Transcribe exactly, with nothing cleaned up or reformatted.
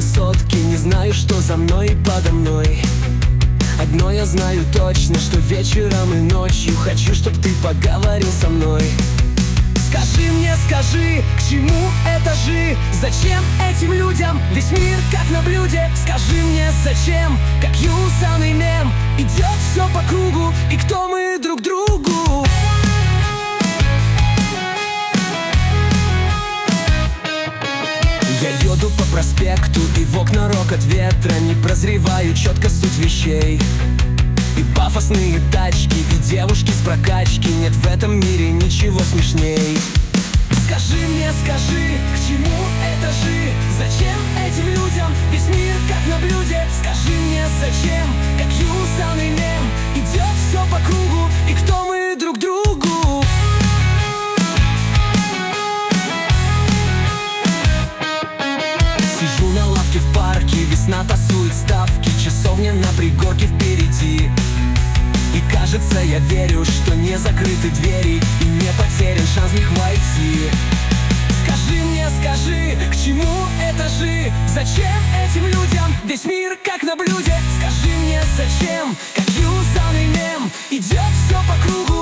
высотки, не знаю, что за мной и подо мной. Одно я знаю точно, что вечером и ночью хочу, чтоб ты поговорил со мной. Скажи мне, скажи, к чему это жи? Зачем этим людям весь мир как на блюде? Скажи мне, зачем, как юзанный мем, идет все по кругу, и кто мы друг другу? Я еду по проспекту, и в окна рокот ветра, не прозреваю четко суть вещей. И пафосные тачки, и девушки с прокачки, нет в этом мире ничего смешней. Скажи мне, скажи, к чему это жи? Зачем этим людям весь мир как на блюде? Скажи мне, зачем, как юзанный мем, идет все по кругу, и кто мы друг другу? Сижу на лавке в парке, весна тасует ставки, часовня на пригорке впереди. И кажется, я верю, что не закрыты двери, и не потерян шанс в них войти. Скажи мне, скажи, к чему это жи? Зачем этим людям весь мир как на блюде? Скажи мне, зачем, как юзанный мем, идет все по кругу,